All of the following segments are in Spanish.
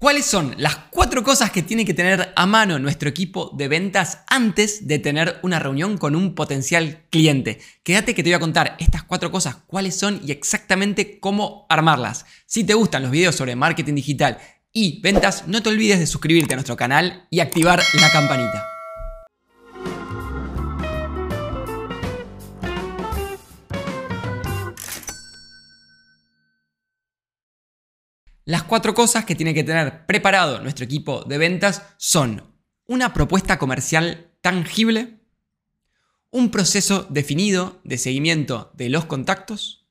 ¿Cuáles son las 4 cosas que tiene que tener a mano nuestro equipo de ventas antes de tener una reunión con un potencial cliente? Quédate que te voy a contar estas 4 cosas, cuáles son y exactamente cómo armarlas. Si te gustan los videos sobre marketing digital y ventas, no te olvides de suscribirte a nuestro canal y activar la campanita. Las 4 cosas que tiene que tener preparado nuestro equipo de ventas son una propuesta comercial tangible, un proceso definido de seguimiento de los contactos,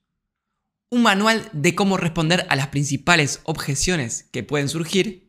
un manual de cómo responder a las principales objeciones que pueden surgir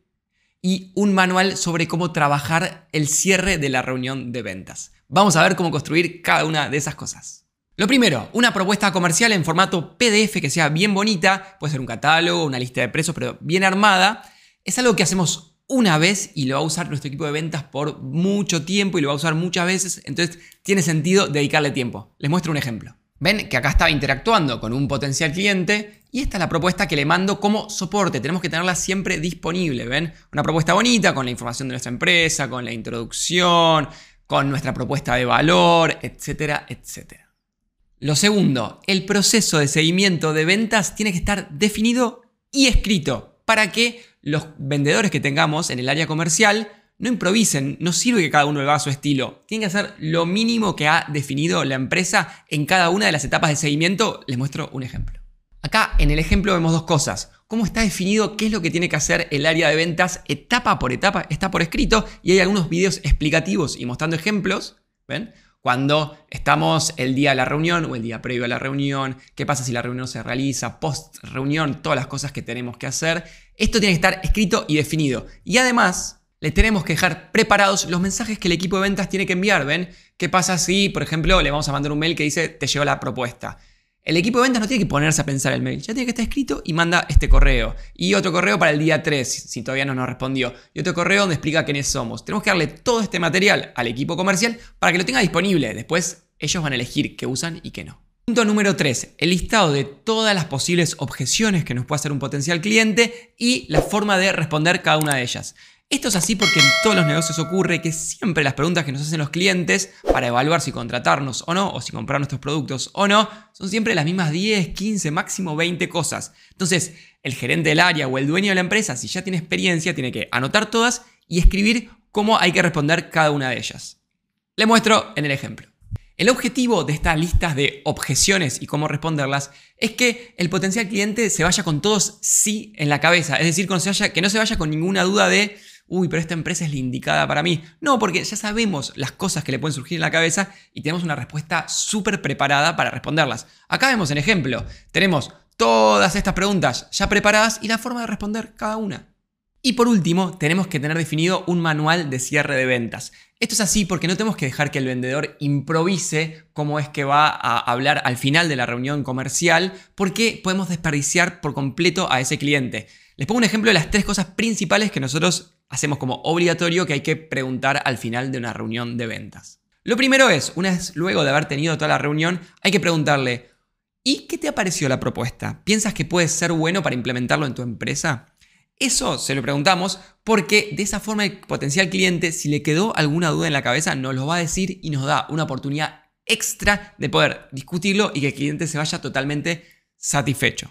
y un manual sobre cómo trabajar el cierre de la reunión de ventas. Vamos a ver cómo construir cada una de esas cosas. Lo primero, una propuesta comercial en formato PDF que sea bien bonita, puede ser un catálogo, una lista de precios, pero bien armada. Es algo que hacemos una vez y lo va a usar nuestro equipo de ventas por mucho tiempo y lo va a usar muchas veces, entonces tiene sentido dedicarle tiempo. Les muestro un ejemplo. Ven que acá estaba interactuando con un potencial cliente y esta es la propuesta que le mando como soporte. Tenemos que tenerla siempre disponible, ¿ven? Una propuesta bonita con la información de nuestra empresa, con la introducción, con nuestra propuesta de valor, etcétera, etcétera. Lo segundo, el proceso de seguimiento de ventas tiene que estar definido y escrito para que los vendedores que tengamos en el área comercial no improvisen, no sirve que cada uno le haga a su estilo. Tienen que hacer lo mínimo que ha definido la empresa en cada una de las etapas de seguimiento. Les muestro un ejemplo. Acá en el ejemplo vemos 2 cosas. Cómo está definido qué es lo que tiene que hacer el área de ventas etapa por etapa, está por escrito y hay algunos videos explicativos y mostrando ejemplos. ¿Ven? Cuando estamos el día de la reunión o el día previo a la reunión, qué pasa si la reunión se realiza, post reunión, todas las cosas que tenemos que hacer. Esto tiene que estar escrito y definido. Y además, le tenemos que dejar preparados los mensajes que el equipo de ventas tiene que enviar. ¿Ven? ¿Qué pasa si, por ejemplo, le vamos a mandar un mail que dice te llegó la propuesta? El equipo de ventas no tiene que ponerse a pensar el mail, ya tiene que estar escrito y manda este correo. Y otro correo para el día 3, si todavía no nos respondió. Y otro correo donde explica quiénes somos. Tenemos que darle todo este material al equipo comercial para que lo tenga disponible. Después ellos van a elegir qué usan y qué no. Punto número 3, el listado de todas las posibles objeciones que nos puede hacer un potencial cliente y la forma de responder cada una de ellas. Esto es así porque en todos los negocios ocurre que siempre las preguntas que nos hacen los clientes para evaluar si contratarnos o no, o si comprar nuestros productos o no, son siempre las mismas 10, 15, máximo 20 cosas. Entonces, el gerente del área o el dueño de la empresa, si ya tiene experiencia, tiene que anotar todas y escribir cómo hay que responder cada una de ellas. Le muestro en el ejemplo. El objetivo de estas listas de objeciones y cómo responderlas es que el potencial cliente se vaya con todos sí en la cabeza. Es decir, que no se vaya con ninguna duda de uy, pero esta empresa es la indicada para mí. No, porque ya sabemos las cosas que le pueden surgir en la cabeza y tenemos una respuesta súper preparada para responderlas. Acá vemos el ejemplo. Tenemos todas estas preguntas ya preparadas y la forma de responder cada una. Y por último, tenemos que tener definido un manual de cierre de ventas. Esto es así porque no tenemos que dejar que el vendedor improvise cómo es que va a hablar al final de la reunión comercial, porque podemos desperdiciar por completo a ese cliente. Les pongo un ejemplo de las 3 cosas principales que nosotros hacemos como obligatorio que hay que preguntar al final de una reunión de ventas. Lo primero es, una vez luego de haber tenido toda la reunión, hay que preguntarle ¿y qué te ha parecido la propuesta? ¿Piensas que puede ser bueno para implementarlo en tu empresa? Eso se lo preguntamos porque de esa forma el potencial cliente, si le quedó alguna duda en la cabeza, nos lo va a decir y nos da una oportunidad extra de poder discutirlo y que el cliente se vaya totalmente satisfecho.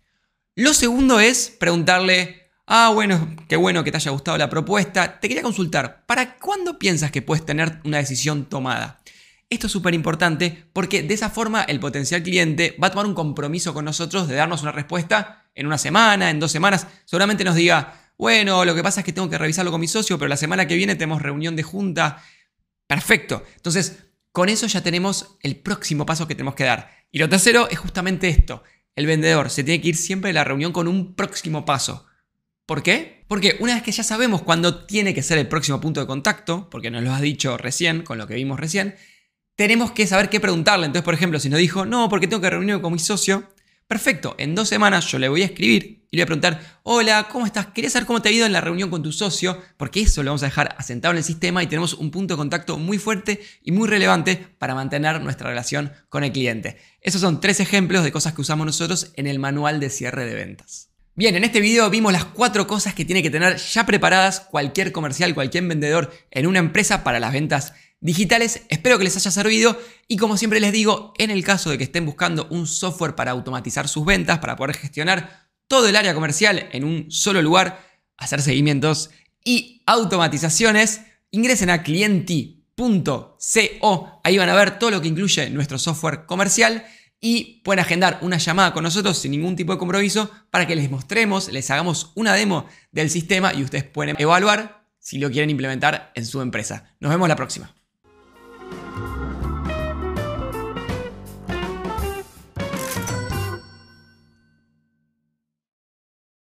Lo segundo es preguntarle, bueno, qué bueno que te haya gustado la propuesta. Te quería consultar, ¿para cuándo piensas que puedes tener una decisión tomada? Esto es súper importante porque de esa forma el potencial cliente va a tomar un compromiso con nosotros de darnos una respuesta en una semana, en 2 semanas. Seguramente nos diga, bueno, lo que pasa es que tengo que revisarlo con mi socio, pero la semana que viene tenemos reunión de junta. Perfecto. Entonces, con eso ya tenemos el próximo paso que tenemos que dar. Y lo tercero es justamente esto. El vendedor se tiene que ir siempre de la reunión con un próximo paso. ¿Por qué? Porque una vez que ya sabemos cuándo tiene que ser el próximo punto de contacto, porque nos lo has dicho recién, con lo que vimos recién, tenemos que saber qué preguntarle. Entonces, por ejemplo, si nos dijo, no, porque tengo que reunirme con mi socio, perfecto, en 2 semanas yo le voy a escribir y le voy a preguntar, hola, ¿cómo estás? Quería saber cómo te ha ido en la reunión con tu socio, porque eso lo vamos a dejar asentado en el sistema y tenemos un punto de contacto muy fuerte y muy relevante para mantener nuestra relación con el cliente. Esos son 3 ejemplos de cosas que usamos nosotros en el manual de cierre de ventas. Bien, en este video vimos las 4 cosas que tiene que tener ya preparadas cualquier comercial, cualquier vendedor en una empresa para las ventas digitales. Espero que les haya servido y como siempre les digo, en el caso de que estén buscando un software para automatizar sus ventas, para poder gestionar todo el área comercial en un solo lugar, hacer seguimientos y automatizaciones, ingresen a clienti.co, ahí van a ver todo lo que incluye nuestro software comercial y pueden agendar una llamada con nosotros sin ningún tipo de compromiso para que les mostremos, les hagamos una demo del sistema y ustedes pueden evaluar si lo quieren implementar en su empresa. Nos vemos la próxima.